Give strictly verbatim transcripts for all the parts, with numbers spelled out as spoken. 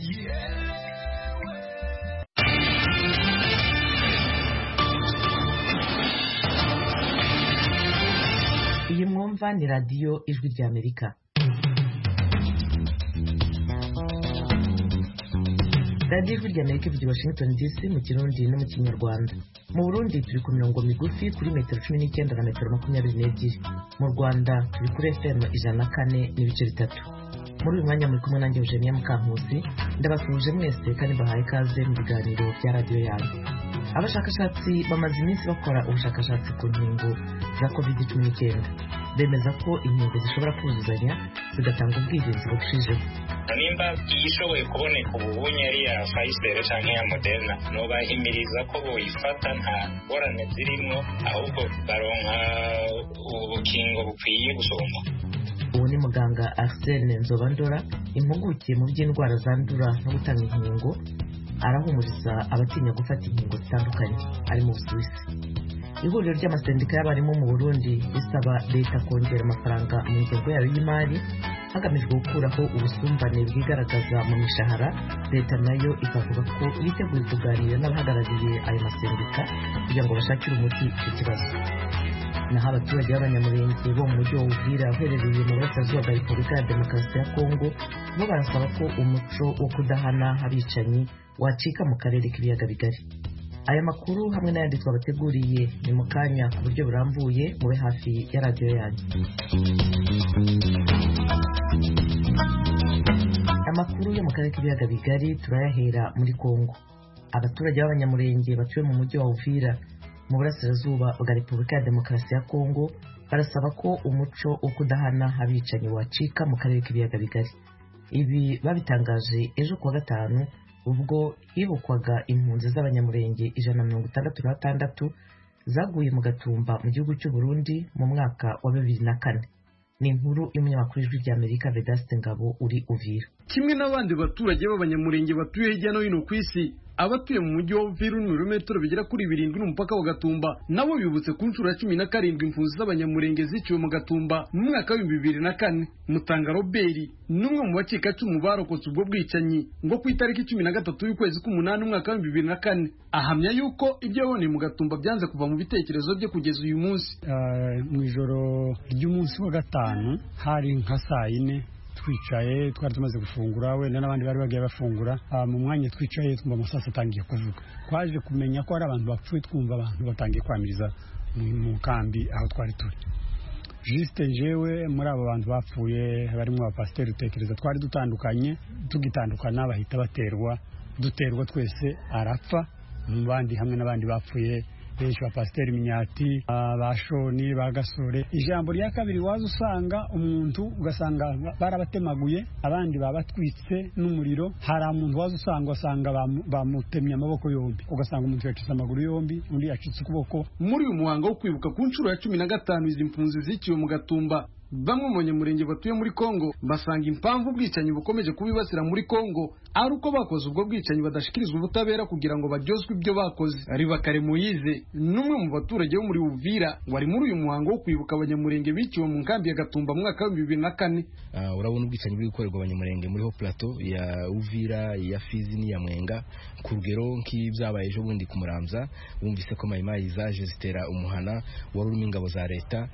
iyi mwumva ni radiyo ijwi ry'Amerika. radiyo ijwi ry'Amerika ivugira Washington D C mu Kirundi no mu Kinyarwanda. Mu Burundi turi ku mirongo migufi kuri metero cumi n'icyenda na metero makumyabiri n'ebyiri. Mu Rwanda turi kuri F M ijana na kane n'ibice bitatu. Muri uyu mwanya muri kumwe nanjye Eugenia Mukankusi, ndabasuhuje mwese kandi bahaye ikaze mu biganiro bya radiyo yanyu. Abashakashatsi bamaze iminsi bakora ubushakashatsi ku nkingo za covid cumi n'icyenda. Bemeza ko inkingo zishobora kuzuzanya zigatanga ubwirinzi bushijeho. Nimba ishoboye kuboneka ubunye ari ya Pfizer cyangwa ya Moderna, no bahimiriza ko boyifata nta ngorane zirimo, ahubwo baronka ubukingo bukwiye gusoma. Ubu ni muganga Arsene Nzobandora, impuguke mu by'indwara zandura no gutanga inkingo, arahumuriza abatinya gufata inkingo zitandukanye ari mu Busuwisi. Ihuriro ry'amasendika y'abarimu mu Burundi risaba leta kongera amafaranga mu ngengo yayo y'imari hagamijwe gukuraho ubusumbane bwigaragaza mu mishahara. Leta nayo ikavuga ko yiteguye kuganira n'abahagarariye ayo masendika kugira ngo bashakire umuti icyo kibazo. Naho abaturage b'abanyamurenge bo mu mujyi wa Uvira uherereye mu burasirazuba bwa Repubulika ya Demokarasi ya Kongo bo barasaba ko umuco wo kudahana abicanyi wacika mu karere k'ibiyaga bigari. Aya makuru hamwe n'ayandi twabateguriye ni mu kanya ku buryo burambuye, mube hafi ya radiyo yanyu. Amakuru yo mu karere k'ibiyaga bigari turayahera muri Kongo. Abaturage b'abanyamurenge batuye mu mujyi wa Uvira mu burasirazuba bwa Repubulika ya Demokarasi ya Kongo barasaba ko umuco wo kudahana abicanyi wacika mu karere k'ibiyaga bigari. Ibi babitangaje ejo kuwa gatanu ubwo hibukwaga impunzi z'abanyamurenge ijana na mirongo itandatu na batandatu zaguye mu gatumba mu gihugu cy'u Burundi mu mwaka wa bibiri na kane. Ni inkuru y'umunyamakuru w'ijwi ry'Amerika Vedaste Ngabo uri Uvira. Kimwe n'abandi baturage b'abanyamurenge batuye hirya no hino ku isi, abatuye mu mujyi wa Uvira mu birometero bigera kuri birindwi n'umupaka wa Gatumba nabo bibutse ku nshuro ya cumi na karindwi impunzi z'abanyamurenge ziciwe mu Gatumba mu mwaka wa bibiri na kane. Mutanga Robert n'umwe mu bacikacumu barokotse ubwo bwicanyi ngo ku itariki cumi na gatatu y'ukwezi k'umunani umwaka wa bibiri na kane ahamya yuko ibyo yaboneye mu Gatumba byanze kuva mu bitekerezo bye kugeza uyu munsi. Mu ijoro ry'umunsi wa gatanu hari nka saa yine twicaye, twari tumaze gufungura, wenda n'abandi bari bagiye bafungura. Mu mwanya twicaye twumva amasasa atangiye kuvuga, twaje kumenya ko ari abantu bapfuye, twumva abantu batangiye kwamiriza mu kambi aho twari turi. Juste jewe muri abo bantu bapfuye barimo abapasiteri, utekereza twari dutandukanye, tugitandukana bahita baterwa, duterwa twese arapfa, mu bandi hamwe n'abandi bapfuye benshi ba Pasiteri Minyati, abashoni bagasore. Ijambo rya kabiri waza usanga umuntu ugasanga barabatemaguye, abandi babatwitse n'umuriro. Hari umuntu waza usanga wasanga bamutemye amaboko yombi, ugasanga umuntu yacitse amaguru yombi, undi yacitse ukuboko. Muri uyu muhango wo kwibuka ku nshuro ya cumi na gatanu izi mpunzi ziciwe mu Gatumba, bamwe mu banyamurenge batuye muri Kongo basanga impamvu ubwicanyi bukomeje kubibasira muri Kongo ari uko bakoze ubwo bwicanyi badashikirizwa ubutabera kugira ngo baryozwe ibyo bakoze. Ribakare Moyize n'umwe mu baturage bo muri Uvira wari muri uyu muhango wo kwibuka abanyamurenge biciwe mu nkambi ya Gatumba mu mwaka wa bibiri na kane. Uh, urabona ubwicanyi buri gukorerwa abanyamurenge muri ho plateau ya Uvira, ya Fizi ni ya Mwenga, ku rugero nk'ibyabaye ejo bundi ku Muramza. Bumvise ko mayimayi zaje zitera umuhana wari urimo ingabo za leta,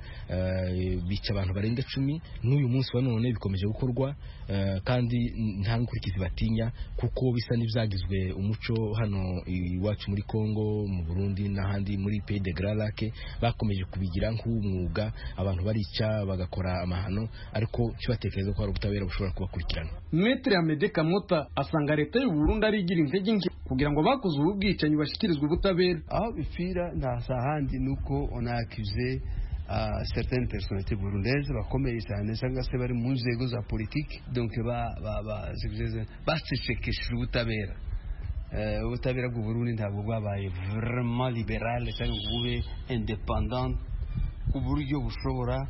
uh, bica abantu barenga cumi. N'uyu munsi wa none bikomeje gukorwa, uh, kandi nta nkurikizi batinya, kuko bisa n'ibyagizwe umuco hano iwacu muri Kongo, mu Burundi n'ahandi muri Pays de Grand Lac. Bakomeje kubigira nk'umwuga, abantu barica bagakora amahano, ariko kibatekereza ko ari ubutabera bushobora kubakurikirana. Maître Amede Kamota asanga leta y'u Burundi ari igira intege nke kugira ngo bakoze ubu bwicanyi bashikirizwe ubutabera. Aho bifira nta sahandi nuko on a accusé Uh, certaines personnalités burundaises bakomeye cyane cyangwa se bari mu nzego za politiki, donc ba ba ba bacecekeshije ubutabera. Ubutabera bw'u Burundi ntabwo bwabaye vraiment libéral cyangwa bube indépendant ku buryo bushobora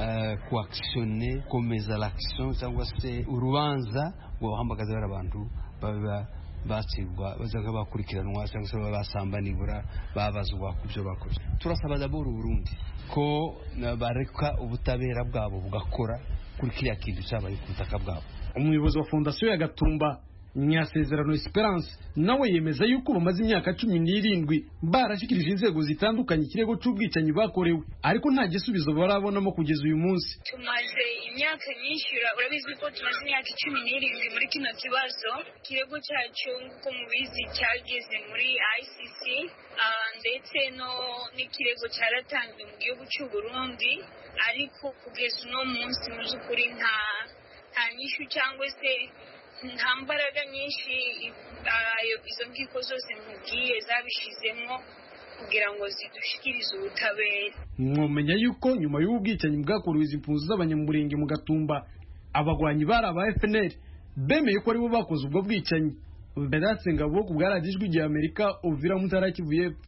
kuactionner komeza l'action cyangwa se urubanza ngo bahamagaza abantu baba batsibwa bazaga bakurikiranwa cyangwa se basambanibura babazwa kubyo bakoze. Turasaba d'abord u Burundi ko bareka ubutabera bwabo bugakora kuri kiriya kintu cyabaye ku butaka bwabo. Umuyobozi wa Fondation ya Gatumba Nyasezerano Esperance nawe yemeza yuko bamaze imyaka cumi n'irindwi barashikirije inzego zitandukanye ikirego cy'ubwicanyi bakorewe ariko nta gisubizo barabonamo kugeza uyu munsi. Tumaze imyaka myinshi, urabizi ko tumaze imyaka cumi n'irindwi muri kino kibazo. Ikirego cyacu nk'uko mubizi cyageze muri I C C ndetse no n'ikirego cyaratanzwe mu gihugu cy'u Burundi, ariko kugeza uno munsi mu by'ukuri nta nta nyishu cyangwa se nta mbaraga nyinshi izo nkiko zose nkubwiye zabishizemo kugira ngo zidushikirize ubutabera. Mwomenya yuko nyuma y'ubwicanyi bwakorewe izi mpunzi z'abanyamurenge mu Gatumba, abagwanyi bari aba F N L bemeye ko aribo bakoze ubwo bwicanyi. Bedatse Ngabo ku bwaragijwe igihe Amerika Uvira Mutara Kivu y'Epfo.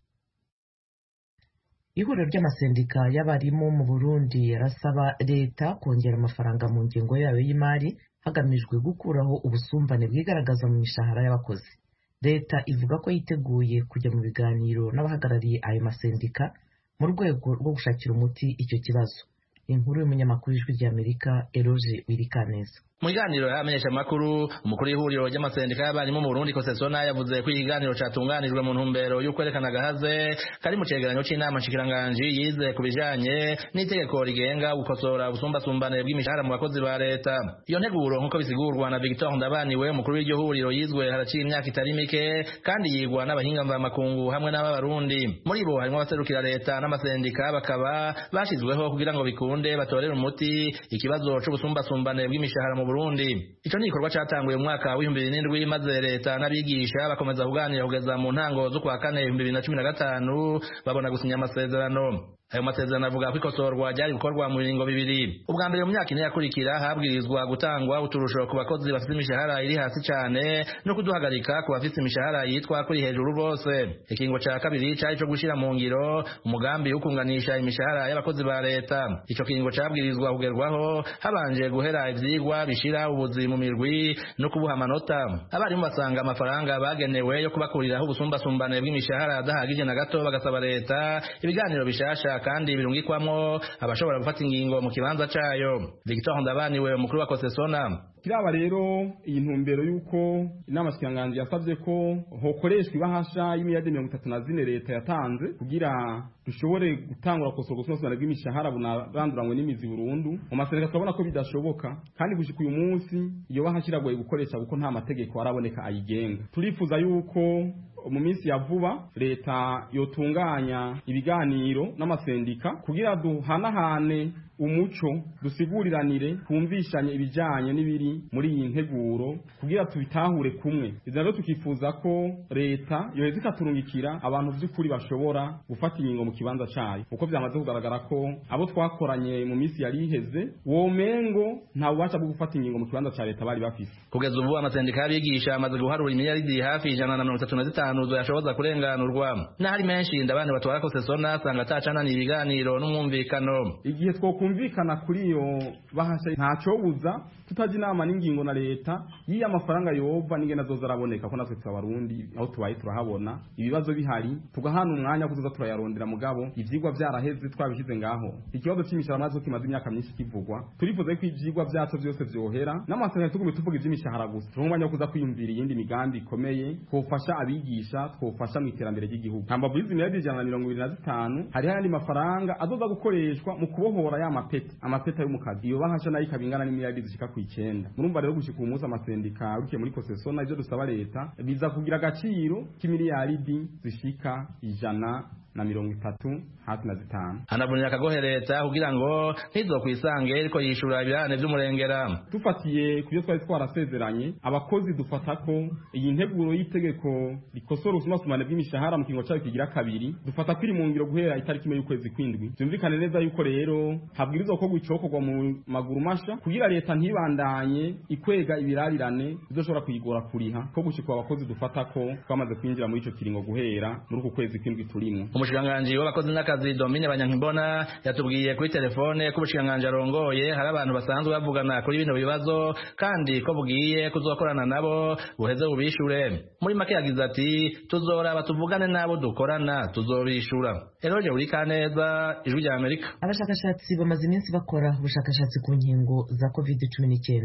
Ihuriro ry'amasendika y'abarimu mu Burundi yarasaba leta kongera amafaranga mu ngingo yayo y'imari hagamijwe gukuraho ubusumbane bwigaragaza mu mishahara y'abakozi. Leta ivuga ko yiteguye kujya mu biganiro n'abahagarariye ayo masendika mu rwego rwo gushakira umuti icyo kibazo. Inkuru y'umunyamakuru w'Ijwi ry'Amerika Eroge Wirikaneza. Mu kiganiro y'amenyesha makuru umukuru w'ihuriro ry'amasendika y'abarimu mu Burundi Kosesona yavuze ko ikiganiro catunganijwe mu ntumbero yo kwerekana gahaze kari mu cegeranyo c'inama nshikiranganje yize ku bijanye n'itegeko rigenga gukosora ubusumbasumbane bw'imishahara mu bakozi ba leta. Iyo nteguro nk'uko bisigurwa na Victor Ndabaniwe umukuru w'iryo huriro yizwe haraciye imyaka itari mike kandi yigwa n'abahinga mvamakungu hamwe n'abarundi. Muri bo harimo abaserukira leta n'amasendika bakaba bashizweho kugira ngo bikunde batorere umuti ikibazo c'ubusumbasumbane bw'imishahara mu Burundi. Ico ni ikorwa catanguye mu mwaka w'ibihumbi bibiri n'indwi maze leta n'abigisha bakomeza kuganira kugeza mu ntango zo kwa kane ibihumbi bibiri na cumi na gatanu babona gusinya amasezerano. Ayo masezerano avuga ko ikosorwa ryari gukorwa mu biringo bibiri. Ubwa mbere mu myaka ine yakurikira habwirizwa gutangwa uturusho ku bakozi bafite imishahara iri hasi cyane no kuduhagarika ku bafite imishahara yitwa kuri hejuru bose. Ikingo ca kabiri cari co gushira mu ngiro umugambi wo kunganisha imishahara y'abakozi ba leta. Ico kingo cabwirizwa kugerwaho habanje guhera ivyigwa bishira ubuzi mu mirwi no kubuha amanota. Abarimu basanga amafaranga bagenewe yo kubakuriraho ubusumbasumbane bw'imishahara adahagije na gato, bagasaba leta ibiganiro bishasha kandi birungikwamo abashobora gufata ingingo mu kibanza cayo. Victor Ndabaniwe umukuru wa Kosesona kiraba rero iyi ntumbero yuko inama shikiranganje yasavye ko hokoreshwa ibahasha y'imiyade mirongo itatu na zine leta yatanze kugira dushobore gutangura kosora gusonsana bw'imishahara bunaranduranywe n'imizi burundu. Mu masendika turabona ko bidashoboka kandi gushika uyu munsi iyo bahasha iragoye gukoresha kuko nta mategeko araboneka ayigenga. Turifuza yuko mu minsi ya vuba leta yotunganya ibiganiro n'amasendika kugira duhanahane umuco, dusiguriranire, twumvishanye ibijanye n'ibiri muri iyi nteguro kugira tubitahure kumwe. Rero tukifuza ko leta yoheza ikaturungikira abantu by'ukuri bashobora gufata ingingo mu kibanza cayo, uko byamaze kugaragara ko abo twakoranye mu minsi yari iheze womengo nta bubasha bwo gufata ingingo mu kibanza ca leta bari bafise. Kugeza ubu amasendika y'abigisha amaze guharura imiliyaridi hafi ijana na mirongo itatu na zitanu zoyashoboza kurenganurwa. N'ahari menshi ndabane batwara Kosesona asanga atacana ibiganiro n'umwumvikano. Igihe twokumvikana kuri iyo bahasha ntaco buza tutaji inama n'ingingo na leta yiya amafaranga yova n'ingena zoza araboneka ko natwe twabarundi aho tubaye turahabona ibibazo bihari tugahana umwanya kuzoza turayarondera mugabo ivyigwa byaraheze twabishize ngaho. Ikibazo c'imishahara nazo kimaze imyaka myinshi kivugwa, turifuza ko ivyigwa byacu byose vyohera n'amasanga tugume tuvuga ivy'imishahara gusa twumvanya kuza kwiyumvira iyindi migambi ikomeye twofasha abigisha, twofasha mu iterambere ry'igihugu. Hamba bwizi miliyari ijana na mirongo ibiri na zitanu hari handi mafaranga azoza gukoreshwa mu kubohora ya mapeta amapeta yo mu kazi. Iyo bahasha nayo ikabingana n'imiliyari zishika ku icenda. Murumva rero gushika uyu munsi amasendika urukiye muri Kosesona ivyo dusaba leta biza kugira agaciro k'imiliyaridi zishika ijana na mirongo itatu hati na zitanu. Anavunira akagohe leta kugira ngo ntizokwisange ariko yishura ibirane vy'umurengera. Tufatiye kubyo twari twarasezeranye abakozi dufata ko iyi nteguro y'itegeko rikosora ubusumbasumbane bw'imishahara mu kingo cyayo kigira kabiri dufata kwiri mu ngiro guhera itariki imwe y'ukwezi kwindwi. Byumvikane neza yuko rero habwirizwa ko gucokorwa mu maguru masha kugira leta ntibandanye ikwega ibirarirane bizoshobora kuyigora kuriha ko gushika abakozi dufata ko twamaze kwinjira muri ico kiringo guhera muri uku kwezi kwindwi turimo. Umushikiranganji w'abakozi n'akazi Domine Banyankimbona yatubwiye kuri telefone ko umushikiranganji arongoye hari abantu basanzwe bavugana kuri bino bibazo kandi ko bugiye kuzokorana nabo buheze bubishure. Muri make yagize ati tuzoraba tuvugane nabo dukorana tuzobishura. Eroje Wirikaneza, Ijwi ry'Amerika. Abashakashatsi bamaze iminsi bakora ubushakashatsi ku nkingo za covid cumi n'icyenda.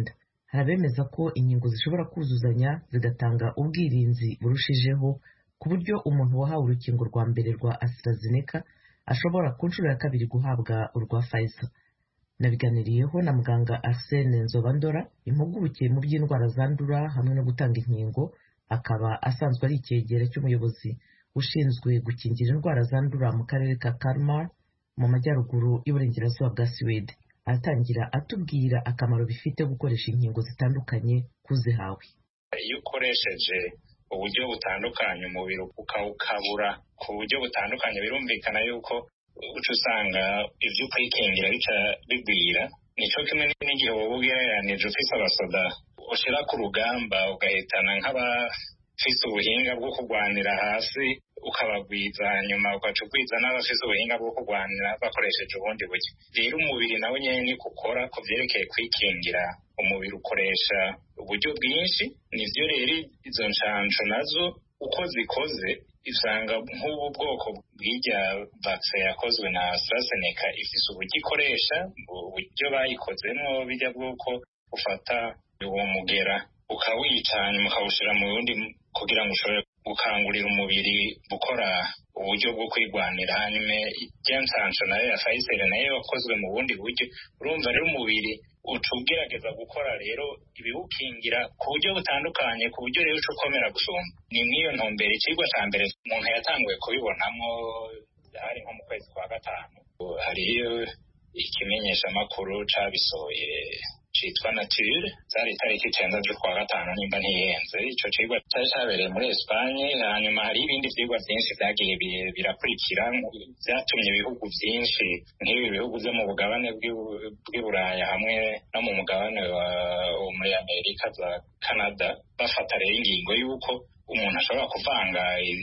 hari abemeza ko inkingo zishobora kuzuzanya zigatanga ubwirinzi burushijeho ku buryo umuntu wahawe urukingo rwa mbere rwa AstraZeneca ashobora ku nshuro ya kabiri guhabwa urwa Pfizer. Nabiganiriyeho na muganga Arsene Nzobandora, impuguke mu by'indwara zandura hamwe no gutanga inkingo, akaba asanzwe ari icyegera cy'umuyobozi ushinzwe gukingira indwara zandura mu karere ka Kalmar mu majyaruguru y'uburengerazuba bwa Sweden. Aratangira atubwira akamaro bifite gukoresha inkingo zitandukanye kuzihawe. Iyo ukoresheje uburyo butandukanye umubiri ukawukabura ku buryo butandukanye, birumvikana yuko uca usanga ibyo kwikingira bica bigwira. Nico kimwe n'igihe wowe ugereranije ufise abasoda ushira ku rugamba ugahitana nk'abafise ubuhinga bwo kurwanira hasi ukabagwiza, nyuma ugaca ugwiza n'abafise ubuhinga bwo kurwanira bakoresheje ubundi buryo. Rero umubiri nawe nyene ukora ku vyerekeye kwikingira, umubiri ukoresha uburyo bwinshi. Nivyo rero izo nshansho nazo uko zikoze isanga nk'ubu bwoko bw'irya vaccine yakozwe na AstraZeneca ifise uburyo ikoresha, uburyo bayikozemo bijya bw'uko ufata uwo mugera ukawica hanyuma ukawushira mu wundi kugira ngo ushobore gukangurira umubiri gukora uburyo bwo kwirwanira. Hanyuma irya nshansho nayo ya Pfizer nayo yakozwe mu bundi buryo. Urumva rero umubiri uca ugerageza gukora rero ibiwukingira ku buryo butandukanye, ku buryo rero uca ukomera gusumba. Ni nk'iyo ntumbero icigwa ca mbere umuntu yatanguye kubibonamo hari nko mu kwezi kwa gatanu. Hariyo ikimenyeshamakuru cabisohoye citwa Nature, zari itariki icenda z'ukwa gatanu nimba ntihenze. Ico cigwa cari cabereye muri Espanye. Hanyuma hari ibindi vyigwa vyinshi vyagiye birakurikira vyatumye ibihugu vyinshi nk'ibi bihugu vyo mu bugabane bw'i Buraya hamwe no mu mugabane wa muri Amerika za Canada bafata rero ingingo y'uko umuntu ashobora kuvanga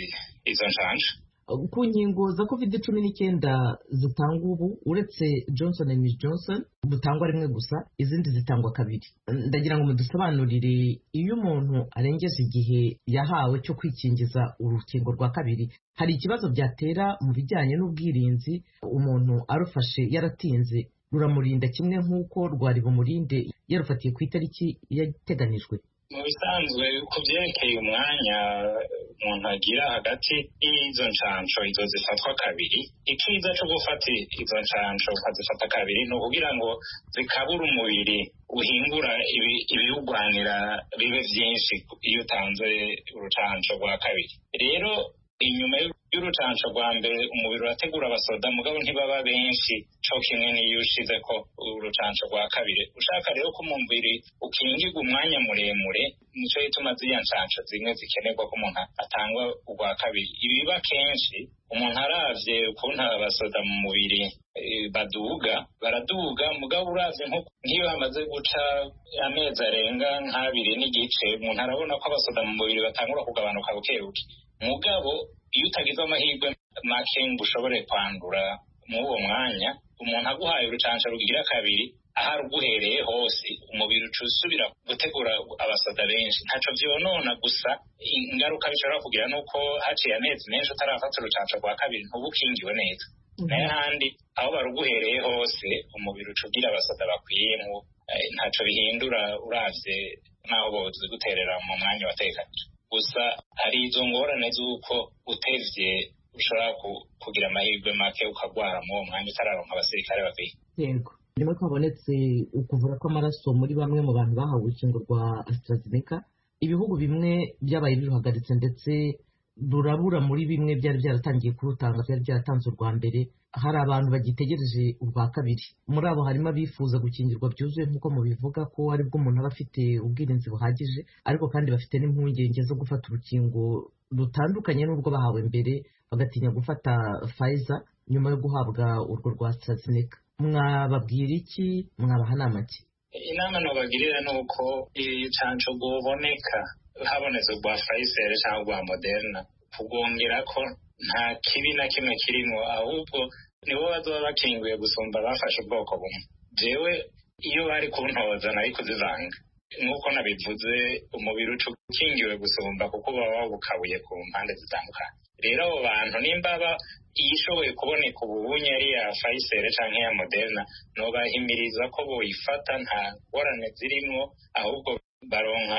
izo nshansho. Ku nkingo za covid cumi n'icyenda zitanga ubu, uretse Johnson and Johnson butangwa rimwe gusa, izindi zitangwa kabiri. Ndagira ngo mudusobanurire, iyo umuntu arengeje igihe yahawe cyo kwikingiza urukingo rwa kabiri, hari ikibazo byatera mu bijyanye n'ubwirinzi? Umuntu arufashe yaratinze ruramurinda kimwe nk'uko rwari bumurinde yarufatiye ku itariki yateganijwe? Mu bisanzwe ku byerekeye umwanya umuntu agira hagati y'izo nshansho izo zifatwa kabiri, ikiza cyo gufata izo nshansho ukazifata kabiri ni ukugira ngo zikabura umubiri uhingura ibiwugwanira bibe byinshi iyo utanze urucansho rwa kabiri. Rero inyuma y'urucansho rwa mbere umubiri urategura abasoda mugabo ntibaba benshi co kimwe n'iyo ushize ko urucansho rwa kabiri. Ushaka rero ko umubiri ukingirwa umwanya muremure, nico gituma ziriya nshansho zimwe zikenerwa ko umuntu atangwa urwa kabiri. Ibiba kenshi umuntu aravye ukuntu abasoda mu mubiri e, baduga baraduga mugabo uravye nk'iyo hamaze guca amezi arenga nk'abiri n'igice umuntu arabona ko abasoda mu mubiri batangura kugabanuka bukebuke. Mugabo iyo utagize amahirwe make ngo ushobore kwandura muri uwo mwanya, umuntu aguhaye urucansho rugira kabiri ahari uguhereye hose umubiri uca usubira gutegura abasoda benshi. Ntaco vyonona, gusa ingaruka bishobora kugira nuko haciye amezi menshi utarafata urucansho rwa kabiri ntuba ukingiwe neza. Nayo handi aho baruguhereye hose umubiri uca ugira abasoda bakwiyemwo, ntaco bihindura uravye naho bozi guterera mu mwanya watekanije. Gusa hari izo ngorane z'uko utevye ushobora kugira amahirwe make ukagwara mu mwanya utararonka abasirikare bakwiye. Yego, rimwe twabonetse ukuvura kw'amaraso muri bamwe mu bantu bahawe urukingo rwa AstraZeneca. Ibihugu bimwe byabaye biruhagaritse ndetse rurabura muri bimwe byari byaratangiye kurutanga, byari byaratanze urwa mbere. Hari abantu bagitegereje urwa kabiri. Muri abo harimo abifuza gukingirwa byuzuye nk'uko mubivuga ko aribwo umuntu aba afite ubwirinzi buhagije, ariko kandi bafite n'impungenge zo gufata urukingo rutandukanye n'urwo bahawe mbere, bagatinya gufata Pfizer nyuma yo guhabwa urwo rwa AstraZeneca. Mwababwira iki? Mwabaha nama ki? Inama nobagirira ni uko icanco bwoboneka habonetse urwa Pfizer cyangwa urwa Moderna, kugongera ko nta kibi na kimwe kirimo, ahubwo nibo bazoba bakinguye gusumba bafashe ubwoko bumwe. Jewe iyo bari kuntoza nari kuzivanga nk'uko nabivuze, umubiri uca ukingiwe gusumba kuko baba babukabuye ku mpande zitandukanye. Rero abo bantu nimba iyishoboye kuboneka ubunye ari ya Pfizer canke ya Moderna nobahimiriza ko boyifata nta ngorane zirimwo ahubwo baronka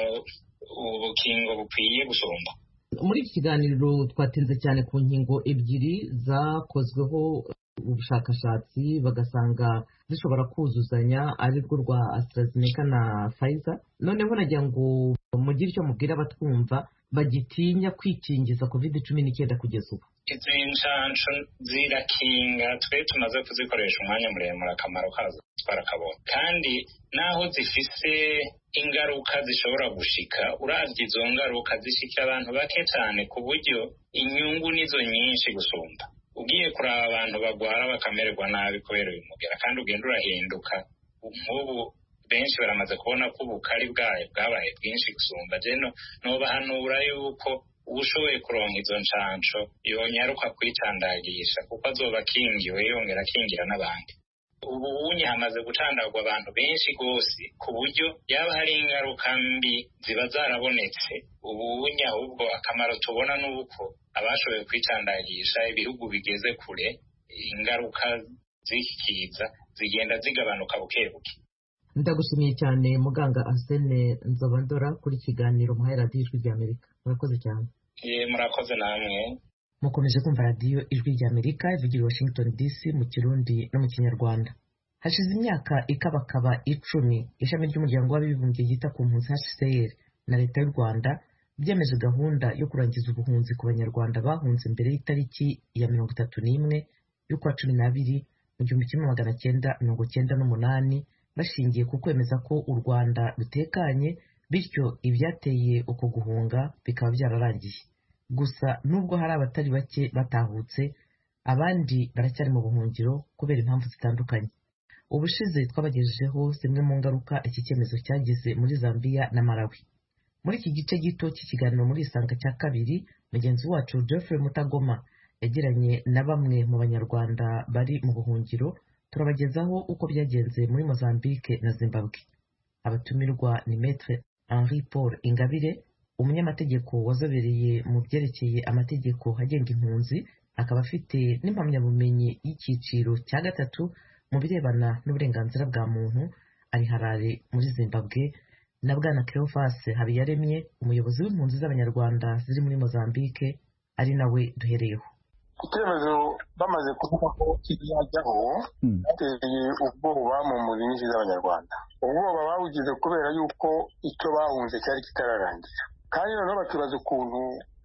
ubukingo bukwiye gusumba. Muri iki kiganiro twatinze cyane ku nkingo ebyiri zakozweho ubushakashatsi bagasanga zishobora kuzuzanya aribwo rwa AstraZeneca na Pfizer. Noneho nagira ngo mugire icyo mubwira abatwumva bagitinya kwikingiza covid cumi n'icyenda kugeza ubu. Izi nshansho zirakinga, twe tumaze kuzikoresha umwanya muremure, akamaro kazo twarakabona, kandi naho zifise ingaruka zishobora gushika, uravye izo ngaruka zishikira abantu bake cyane ku buryo inyungu nizo nyinshi gusumba. Ugiye kuraba abantu bagwara bakamererwa nabi kubera uyu mugera, kandi ugenda urahinduka. Nk'ubu benshi baramaze kubona ko ubukari bwayo bwabaye bwinshi gusumba. Jeno nobahanura yuko ubushoboye kuronka izo nshansho yonyaruka kwicandagisha kuko azoba akingiwe yongera akingira n'abandi. Ubu unye hamaze gucandagwa abantu benshi gose ku buryo yaba hari ingaruka mbi ziba zarabonetse. Ubu unye ahubwo akamaro tubona nuko abashoboye kwicandagisha ibihugu bigeze kure, ingaruka zikikiza zigenda zigabanuka buke buke. Ndagushimiye cyane muganga Arsene Nzobandora kuri kiganiro muhaye radiyo Ijwi ry'Amerika. Murakoze cyane. Ye murakoze namwe. Mukomeje kumva radiyo Ijwi ry'Amerika ivugira Washington D C mu Kirundi no mu Kinyarwanda. Hashize imyaka ikabakaba icumi ishami ry'umuryango w'abibumbye ryita ku mpunzi H C R na leta y'u Rwanda byemeje gahunda yo kurangiza ubuhunzi ku banyarwanda bahunze mbere y'itariki ya mirongo itatu n'imwe y'ukwa cumi n'abiri mu gihumbi kimwe magana cyenda mirongo cyenda n'umunani, bashingiye ku kwemeza ko u Rwanda rutekanye, bityo ibyateye uko guhunga bikaba byararangiye. Gusa nubwo hari abatari bake batahutse, abandi baracyari mu buhungiro kubera impamvu zitandukanye. Ubushize twabagejejeho zimwe mu ngaruka iki cyemezo cyagize muri Zambia na Malawi. Muri iki gice gito cy'ikiganiro muri Isanga cya kabiri, mugenzi wacu Geoffrey Mutagoma yagiranye na bamwe mu banyarwanda bari mu buhungiro, turabagezaho uko byagenze muri Mozambique na Zimbabwe. Abatumirwa ni Maître Henri Paul Ingabire, umunyamategeko wazobereye mu byerekeye amategeko agenga impunzi, akaba afite n'impamyabumenyi y'icyiciro cya gatatu mu birebana n'uburenganzira bwa muntu, ari Harare muri Zimbabwe, na Bwana Cleophas Habiyaremye, umuyobozi w'impunzi z'abanyarwanda ziri muri Mozambique, ari nawe duhereyeho. Icyemezo bamaze kuvuga ko kijyaho bateye ubwoba mu mpunzi nyinshi z'abanyarwanda. Ubwoba bawugize kubera yuko icyo bahunze cyari kitararangira, kandi noneho bakibaza ukuntu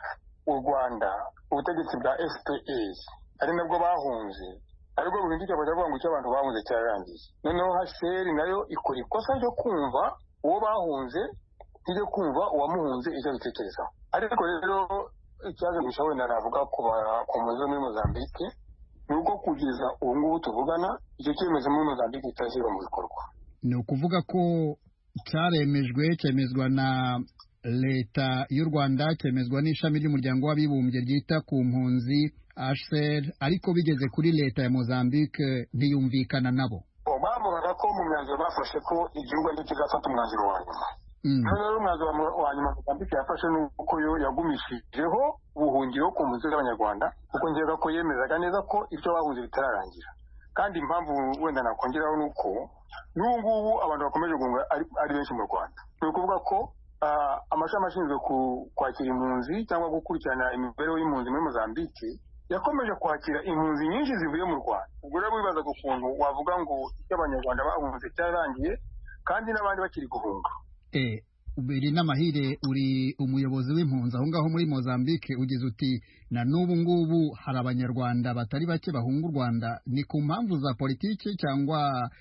u Rwanda ubutegetsi bwa F P R ari nabwo bahunze ariko buhindukira bakavuga ngo icyo abantu bahunze cyararangiye. Noneho H C R nayo ikora ikosa ryo kumva uwo bahunze ntijye kumva uwamuhunze icyo bitekerezaho. Ariko rero icyaje gushaka wenda navuga ku mpunzi muri Mozambique ni uko kugeza ubu ngubu tuvugana icyo cyemezo muri Mozambique kitashyirwa mu bikorwa. Ni ukuvuga ko cyaremejwe, cyemezwa na leta y'u Rwanda, cyemezwa n'ishami ry'umuryango w'abibumbye ryita ku mpunzi H C R, ariko bigeze kuri leta ya Mozambique ntiyumvikana nabo. Bavugaga ko mu myanzuro bafashe ko igihugu ari kizafata umwanzuro wa nyuma. Rero umwanzuro wa nyuma Mozambique yafashe nuko yo yagumishijeho ubuhungiro ku mpunzi z'abanyarwanda, kuko ngeza ko yemezaga neza ko ibyo bahunze bitararangira. Kandi impamvu wenda nakongeraho nuko n'ubu ngubu abantu bakomeje guhunga ari benshi mu Rwanda. Ni ukuvuga ko amashami ashinzwe kwakira impunzi cyangwa gukurikirana imibereho y'impunzi muri Mozambique yakomeje kwakira impunzi nyinshi zivuye mu Rwanda. Ubwo rero bibazaga ukuntu wavuga ngo icyo abanyarwanda bahunze cyararangiye kandi n'abandi bakiri guhunga. Eh, ubiri n'amahire uri umuyobozi w'impunzi aho ngaho muri Mozambique, ugize uti na n'ubu ngubu hari abanyarwanda batari bake bahunga u Rwanda. Ni ku mpamvu za politiki cyangwa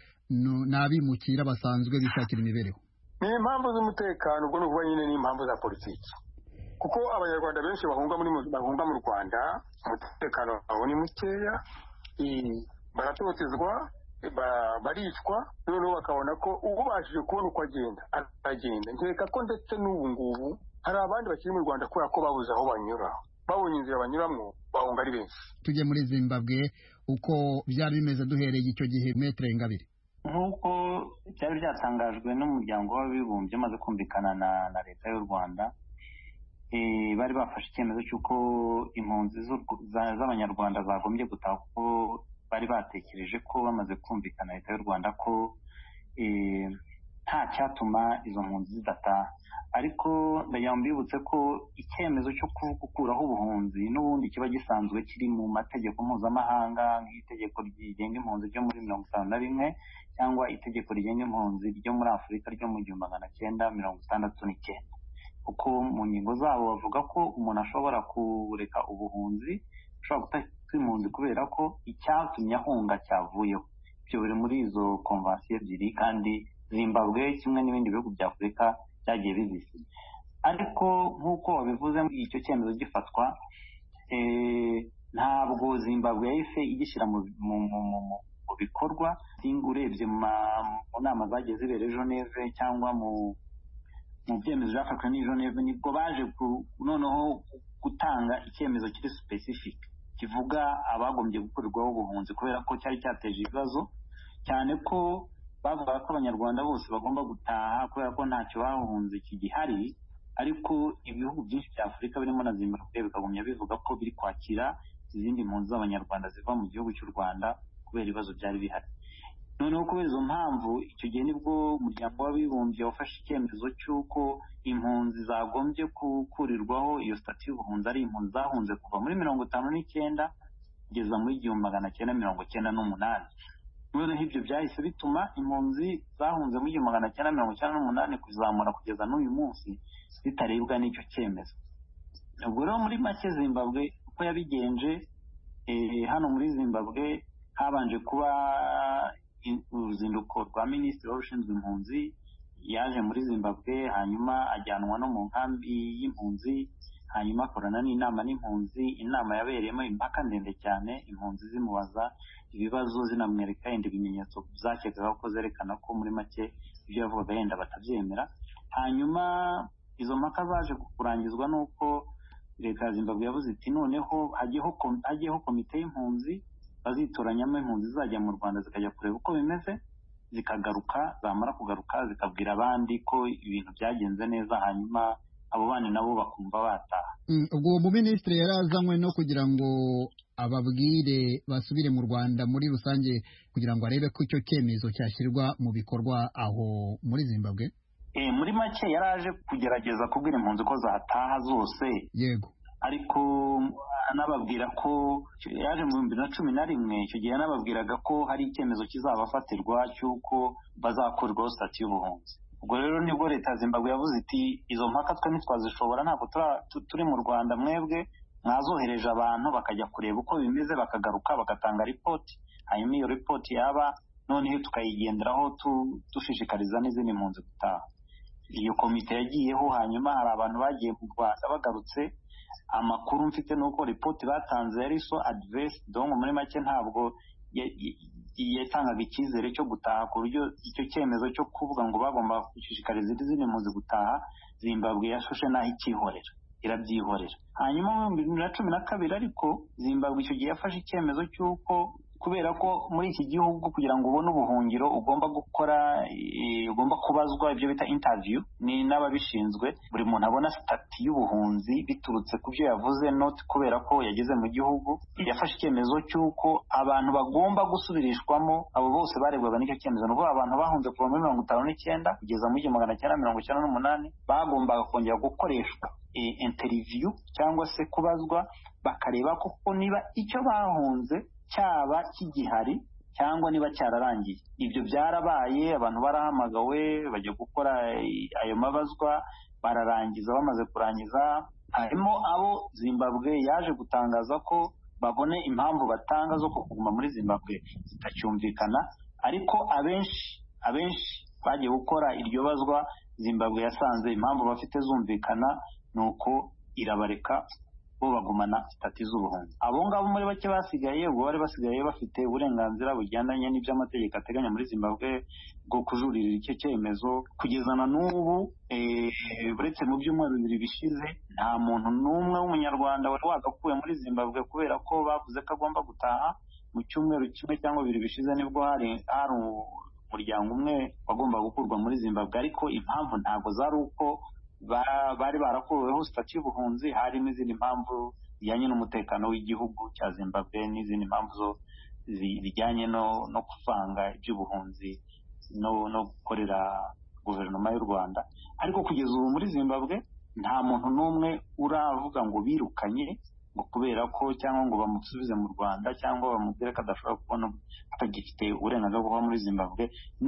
n'abimukira basanzwe bishakira imibereho? Ni impamvu z'umutekano, ubwo n'uvuga nyine ni impamvu za politiki, kuko abanyarwanda benshi bahunga muri bahunga mu Rwanda umutekano wabo ni mukeya, baratotezwa, baricwa, noneho bakabona ko ubashije kubona uko agenda aragenda. Nkeka ko ndetse n'ubu ngubu hari abandi bakiri mu Rwanda kubera ko babuze aho banyura, babonye inzira banyuramo bahunga ari benshi. Tujye muri Zimbabwe, uko byari bimeze duhereye icyo gihe, Maître Ingabire. Nk'uko byari byatangajwe n'umuryango w'abibumbye maze kumvikana na na leta y'u Rwanda. Eh bari bafashe icyemezo cy'uko impunzi z'abanyarwanda zagombye gutaha, ko bari batekereje ko bamaze kumvikana leta y'u Rwanda ko eh nta cyatuma izo mpunzi zidataha. Ariko ndayambibutse ko icyemezo cyo gukuraho ubuhunzi n'ubundi kiba gisanzwe kiri mu mategeko mpuzamahanga, nk'itegeko rigenga impunzi ryo muri mirongo itanu na rimwe cyangwa itegeko rigenga impunzi ryo muri Afurika ryo mu gihumbi magana cyenda mirongo itandatu n'icyenda, kuko mu ngingo zabo bavuga ko umuntu ashobora kureka ubuhunzi, ashobora gutaka impunzi kubera ko icyatumye ahunga cyavuyeho. Ibyo biri muri izo konvansiyo ebyiri, kandi Zimbabwe kimwe n'ibindi bihugu bya Afurika byagiye bizisinya. Ariko nk'uko wabivuze, icyo cyemezo gifatwa eh ntabwo Zimbabwe yahise igishyira mu mu bikorwa. Urebye mu nama zagiye zibera Geneve cyangwa mu mu byemezo byafashwe ni Geneve, nibwo baje noneho gutanga icyemezo kiri specific kivuga abagombye gukorerwaho ubuhunzi, kubera ko cyari cyateje ibibazo cyane ko bavuga ko abanyarwanda bose bagomba gutaha kubera ko ntacyo bahunze kigihari. Ariko ibihugu byinshi bya Afurika birimo na Zimbabwe bikagumya bivuga ko biri kwakira izindi mpunzi z'abanyarwanda ziva mu gihugu cy'u Rwanda kubera ibibazo byari bihari. Noneho kubera izo mpamvu, icyo gihe nibwo umuryango w'abibumbye wafashe icyemezo cy'uko impunzi zagombye gukurirwaho iyo stati y'ubuhunzi ari impunzi zahunze kuva muri mirongo itanu n'icyenda kugeza muri igihumbi magana cyenda mirongo cyenda n'umunani. Noneho ibyo byahise bituma impunzi zahunze muri igihumbi magana cyenda mirongo cyenda n'umunani kuzamura kugeza n'uyu munsi zitarebwa n'icyo cyemezo. Ubwo rero muri make Zimbabwe uko yabigenje, eh, hano muri Zimbabwe habanje kuba uruzinduko rwa minisitiri w'ushinzwe impunzi, yaje muri Zimbabwe hanyuma ajyanwa no mu nkambi y'impunzi, hanyuma akorana n'inama n'impunzi. Inama yabereyemo impaka ndende cyane, impunzi zimubaza ibibazo zinamwereka yenda ibimenyetso zakekaga ko zerekana ko muri make ibyo yavugaga yenda batabyemera. Hanyuma izo mpaka zaje kurangizwa n'uko leta ya Zimbabwe yavuze iti noneho hagiyeho hagiyeho komite y'impunzi, bazitoranyamo impunzi zizajya mu Rwanda zikajya kureba uko bimeze, zikagaruka, zamara kugaruka zikabwira abandi ko ibintu byagenze neza, hanyuma abo bana nabo bakumva bataha. Ubwo uwo muminisitiri yarazanywe no kugira ngo ababwire basubire mu Rwanda muri rusange, kugira ngo arebe ko icyo cyemezo cyashyirwa mu bikorwa aho muri Zimbabwe. Eh muri make yaraje kugerageza kubwira impunzi ko zataha zose. Yego. Ariko anababwira ko yaje mu bihumbi bibiri na cumi na rimwe, icyo gihe anababwiraga ko hari icyemezo kizabafatirwa cy'uko bazakorwaho stati y'ubuhunzi. Ubwo rero nibwo leta ya Zimbabwe yavuze iti izo mpaka twe ntitwazishobora, ntabwo turi mu Rwanda, mwebwe mwazohereje abantu bakajya kureba uko bimeze, bakagaruka bagatanga ripoti, hanyuma iyo ripoti yaba noneho tukayigenderaho dushishikariza n'izindi mpunzi gutaha. Iyo komite yagiyeho, hanyuma hari abantu bagiye mu Rwanda bagarutse. Amakuru mfite nuko ripoti batanze yari so adverse, donc muri make ntabwo yatangaga icyizere cyo gutaha, ku buryo icyo cyemezo cyo kuvuga ngo bagomba gushishikariza izindi mpunzi gutaha, Zimbabwe yashushe naho ikihorera, irabyihorera. Hanyuma mu bihumbi bibiri na cumi na kabiri ariko Zimbabwe icyo gihe yafashe icyemezo cy'uko kubera ko muri iki gihugu kugira ngo ubone ubuhungiro ugomba gukora e, ugomba kubazwa ibyo bita interview ni n'ababishinzwe. Buri muntu abona stati y'ubuhunzi biturutse ku byo yavuze, not kubera ko yageze mu gihugu. Yafashe icyemezo cy'uko abantu bagomba gusubirishwamo, abo bose barebwaga n'icyo cyemezo, n'ubwo abantu bahunze kuva muri mirongo itanu n'icyenda kugeza mu igihumbi magana cyenda mirongo icyenda n'umunani bagombaga kongera gukoreshwa e, interview cyangwa se kubazwa, bakareba koko niba icyo bahunze cyaba kigihari cyangwa niba cyararangiye. Ibyo byarabaye, abantu barahamagawe bajya gukora ayo mabazwa, bararangiza. Bamaze kurangiza, harimo abo Zimbabwe yaje gutangaza ko babone impamvu batanga zo kuguma muri Zimbabwe zitacyumvikana, ariko abenshi abenshi bagiye gukora iryo bazwa, Zimbabwe yasanze impamvu bafite zumvikana, nuko irabareka bo bagumana stati z'ubuhunzi. Abo ngabo muri bake basigaye, ubwo bari basigaye bafite uburenganzira bujyandanye n'iby'amategeko ateganya muri Zimbabwe bwo kujuririra icyo cyemezo. Kugeza na n'ubu eh buretse mu byumweru bibiri bishize, nta muntu n'umwe w'umunyarwanda wari wagakuwe muri Zimbabwe kubera ko bavuze ko agomba gutaha. Mu cyumweru kimwe cyangwa bibiri bishize nibwo hari hari umuryango umwe wagomba gukurwa muri Zimbabwe, ariko impamvu ntabwo zari uko bari barakuweho sitati y'ubuhunzi, harimo izindi mpamvu zijyanye n'umutekano w'igihugu cya Zimbabwe n'izindi mpamvu zo zijyanye no no kuvanga iby'ubuhunzi no no gukorera guverinoma y'u Rwanda. Ariko kugeza ubu muri Zimbabwe nta muntu n'umwe uravuga ngo birukanye ngo kubera ko cyangwa ngo bamusubize mu Rwanda cyangwa bamubwire ko adashobora kubona atagifite uburenganzira bwo kuba muri Zimbabwe,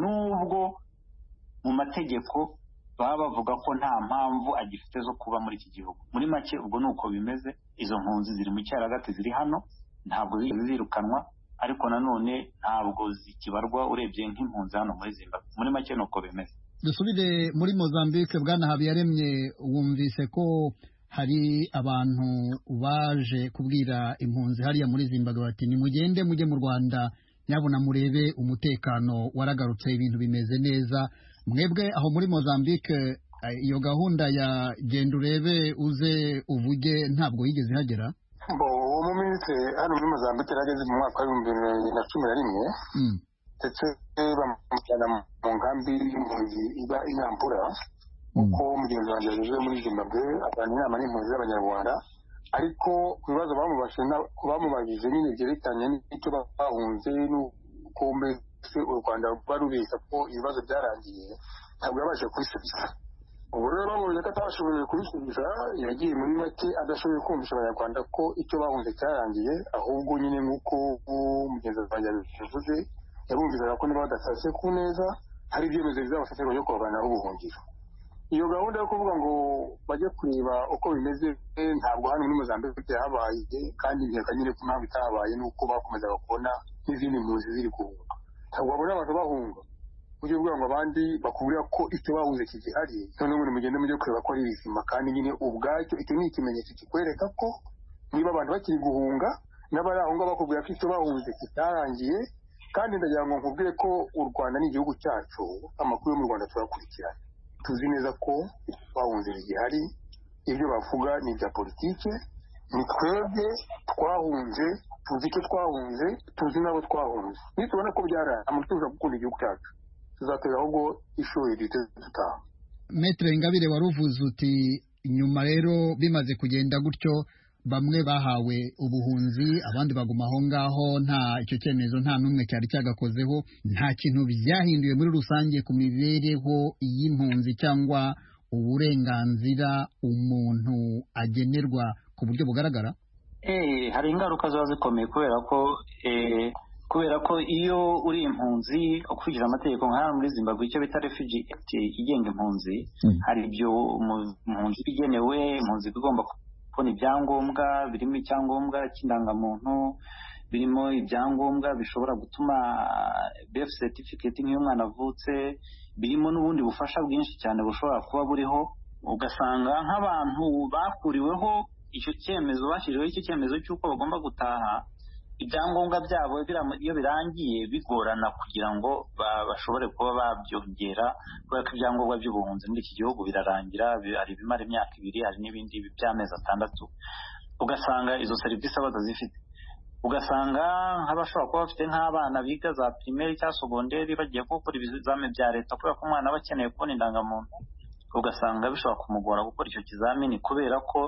nubwo mu mategeko baba bavuga ko nta mpamvu agifite zo kuba muri iki gihugu. Muri make ubwo ni uko bimeze. Izo mpunzi ziri mu cyaragati ziri hano, ntabwo zirukanwa, ariko nanone ntabwo zikibarwa urebye nk'impunzi hano muri Zimbabwe. Muri make ni uko bimeze. Dusubire muri Mozambique, Bwana Habiyaremye, wumvise ko hari abantu baje kubwira impunzi hariya muri Zimbabwe bati nimugende mujye mu Rwanda nyabona murebe umutekano waragarutse, ibintu bimeze neza. Mwebwe aho muri Mozambique iyo gahunda ya genda urebe uze uvuge ntabwo yigeze ihagera? Bo uwo minisitiri hano muri Mozambique yarageze mu mwaka w'ibihumbi bibiri na cumi na rimwe ndetse bamujyana mu nkambi y'impunzi iba i Nyampura, uko mugenzi wanjye yaje muri Zimbabwe abantu inama n'impunzi z'abanyarwanda, ariko ku bibazo bamubajije nyine byerekanye n'icyo bahunze n'uko mbese u Rwanda barubeshya ko ibibazo byarangiye, ntabwo yabashije kubisubiza. Ubu rero bamubonye ko atabashoboye kubisubiza, yagiye muri make adashoboye kumvisha abanyarwanda ko icyo bahunze cyarangiye, ahubwo nyine nk'uko mugenzi wanjye yabivuze yabumvizaga ko niba badashatse ku neza hari ibyemezo bizabafatirwa byo kubavaniraho ubuhungiro. Iyo gahunda yo kuvuga ngo bajye kureba uko bimeze ntabwo hano muri Mozambique byahabaye, kandi nkeka nyine ko impamvu itahabaye ni uko bakomezaga kubona n'izindi mpunzi ziri guhunga. Ntabwo babona abantu bahunga ujye ubwira ngo abandi bakubwira ko icyo bahunze kigihari, noneho ngo mugende mujye kureba ko ari bizima, kandi nyine ubwacyo icyo ni ikimenyetso kikwereka ko niba abantu bakiri guhunga n'abari aho ngaho bakubwira ko icyo bahunze kitarangiye. Kandi ndagira ngo nkubwire ko u Rwanda ni igihugu cyacu, amakuru yo mu Rwanda turakurikirana, tuzi neza ko bahunze igihari, ibyo bavuga ni ibya politike. Ni twebwe twahunze, tuzi icyo twahunze, tuzi n'abo twahunze. Nitubona ko byaraye amuntu tuza gukunda igihugu cyacu, tuzatera ahubwo ishoye rite tutaha. Maître Ingabire, waruvuze uti nyuma rero bimaze kugenda gutyo bamwe bahawe ubuhunzi abandi baguma aho ngaho, nta icyo cyemezo nta n'umwe cyari cyagakozeho. Nta kintu byahinduye muri rusange ku mibereho y'impunzi cyangwa uburenganzira umuntu agenerwa ku buryo bugaragara? Eh, hari ingaruka ziba zikomeye kubera ko eh kubera ko iyo uri impunzi ukurikije amategeko nk'aya muri Zimbabwe icyo bita refugee act igenga impunzi, mm. hari ibyo impunzi bigenewe, impunzi igomba kubona ibyangombwa birimo icyangombwa cy'indangamuntu, birimo ibyangombwa bishobora gutuma birth certificate nk'iyo umwana avutse, birimo n'ubundi bufasha bwinshi cyane bushobora kuba buriho. Ugasanga nk'abantu bakuriweho icyo cyemezo, bashyiriweho icyo cyemezo cy'uko bagomba gutaha, ibyangombwa byabo iyo birangiye bigorana kugira ngo bashobore kuba babyongera, kubera ko ibyangombwa by'ubuhunzi muri iki gihugu birarangira, hari ibimara imyaka ibiri, hari n'ibindi by'amezi atandatu. Ugasanga izo serivisi batazifite, ugasanga nk'abashobora kuba bafite nk'abana biga za primaire cyangwa segonderi bagiye gukora ibizamini bya leta, kubera ko umwana aba akeneye kubona indangamuntu, ugasanga bishobora kumugora gukora icyo kizamini kubera ko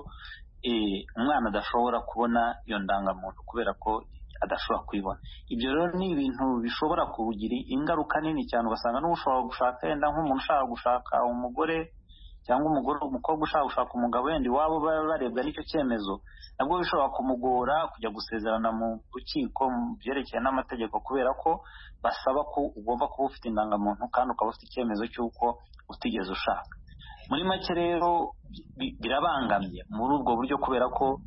umwana adashobora kubona iyo ndangamuntu kubera ko adashobora kuyibona. Ibyo rero ni ibintu bishobora kugira ingaruka nini cyane. Ugasanga n'ushobora gushaka yenda nk'umuntu ushaka gushaka umugore cyangwa umugore umukobwa ushaka gushaka umugabo wenda iwabo barebwa n'icyo cyemezo, nabwo bishobora kumugora kujya gusezerana mu rukiko mu byerekeye n'amategeko, kubera ko basaba ko ugomba kuba ufite indangamuntu kandi ukaba ufite icyemezo cy'uko utigeze ushaka. Muri make rero birabangamye muri ubwo buryo, kubera ko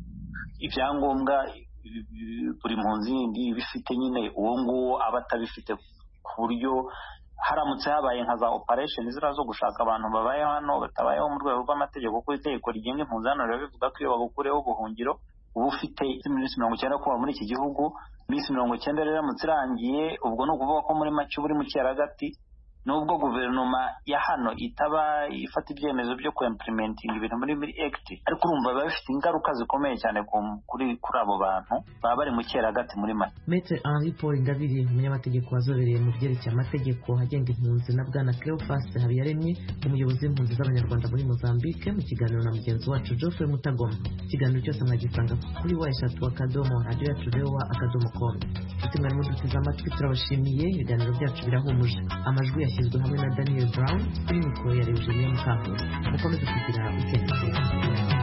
ibyangombwa buri mpunzi yindi bifite nyine uwo nguwo aba atabifite, ku buryo haramutse habaye nka za operation zira zo gushaka abantu babaye hano batabayeho mu rwego rw'amategeko, kuko itegeko rigenga impunzi hano riba bivuga ko iyo bagukureho ubuhungiro uba ufite iminsi mirongo icyenda kuba muri iki gihugu. Iminsi mirongo icyenda rero iramutse irangiye, ubwo ni ukuvuga ko muri make uri mu cyeragati nubwo guverinoma ya hano itaba ifata ibyemezo byo kuimplementinga ibintu muri muri act ariko urumva biba bifite ingaruka zikomeye cyane kuri kuri abo bantu baba bari mu cyeragati muri make. Maître Henri Paul Ingabire umunyamategeko wazobereye mu byerekeye amategeko agenga impunzi na bwana Cleophas Habiyaremye umuyobozi w'impunzi z'abanyarwanda muri Mozambique mu kiganiro na mugenzi wacu Geoffrey Mutagoma. Ikiganiro cyose mwagisanga kuri wa eshatu akadomo radio yacu voa akadomo com. Itumira mudutiza amatwi turabashimiye ibiganiro byacu birahumuje. Amajwi yashyizwe hamwe na Daniel Brown kuri mikoro ya Eugenia Mukankuru. Mukomeze kugira weekend nziza.